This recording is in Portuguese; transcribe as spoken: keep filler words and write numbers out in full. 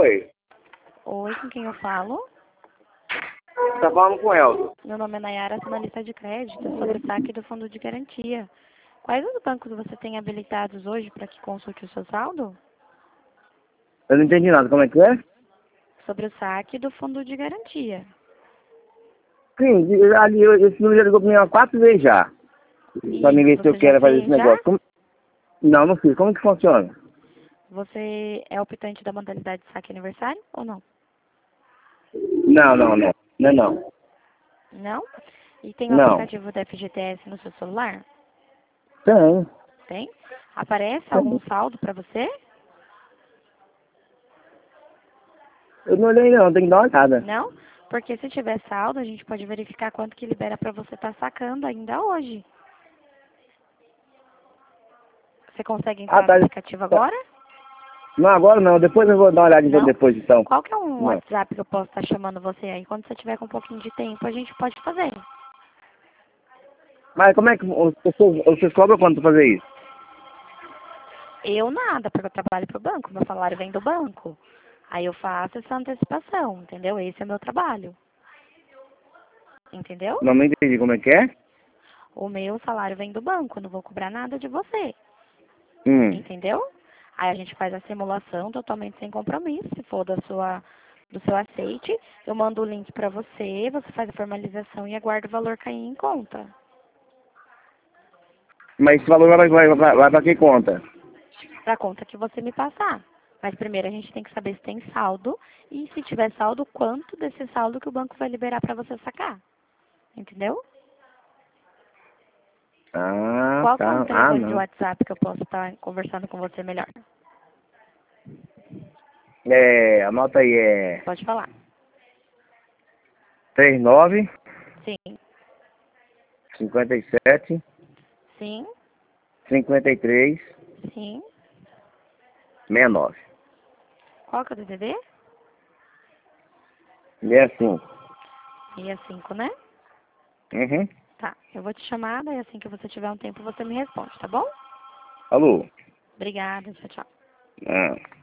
Oi, Oi, com quem eu falo? tá falando com o Elton. Meu nome é Nayara, sou analista de crédito, sobre o saque do fundo de garantia. Quais os bancos você tem habilitados hoje para que consulte o seu saldo? Eu não entendi nada, como é que é? Sobre o saque do fundo de garantia. Sim, ali, eu- esse número já ligou pra mim umas quatro vezes já. Pra mim Isso, ver se eu você já quero fazer esse fez já? negócio. Como... Não, não fiz. Como que funciona? Você é optante da modalidade de saque aniversário ou não? Não, não, não. Não é não. Não? E tem o Não. aplicativo da F G T S no seu celular? Tem. Tem? Aparece algum Tem. saldo para você? Eu não olhei não, tem que dar uma olhada. Não? Porque se tiver saldo, a gente pode verificar quanto que libera para você estar sacando ainda hoje. Você consegue Ah, entrar no tá. aplicativo tá. agora? Não, agora não. Depois eu vou dar uma olhada então, Não? depois então. Qual que é um Não. WhatsApp que eu posso estar chamando você aí? Quando você tiver com um pouquinho de tempo, a gente pode fazer. Mas como é que vocês, vocês cobram quanto pra fazer isso? Eu nada, porque eu trabalho pro banco, meu salário vem do banco. Aí eu faço essa antecipação, entendeu? Esse é o meu trabalho. Entendeu? Não, não entendi como é que é? O meu salário vem do banco, eu não vou cobrar nada de você. Hum. Entendeu? Aí a gente faz a simulação totalmente sem compromisso, se for da sua, do seu aceite. Eu mando o link para você, você faz a formalização e aguarda o valor cair em conta. Mas esse valor vai, vai, vai, vai pra que conta? Pra conta que você me passar. Mas primeiro a gente tem que saber se tem saldo e se tiver saldo, quanto desse saldo que o banco vai liberar para você sacar. Entendeu? Ah, Qual que é o tá. Ah, telefone de não. WhatsApp que eu posso estar conversando com você melhor? É, anota aí, é Pode falar. trinta e nove, Sim. cinquenta e sete, Sim. cinquenta e três, Sim. sessenta e nove. Qual que é o D D D? sessenta e cinco. sessenta e cinco, né? Uhum. Tá, eu vou te chamar, daí assim que você tiver um tempo você me responde, tá bom? Alô? Obrigada, tchau, tchau. Ah.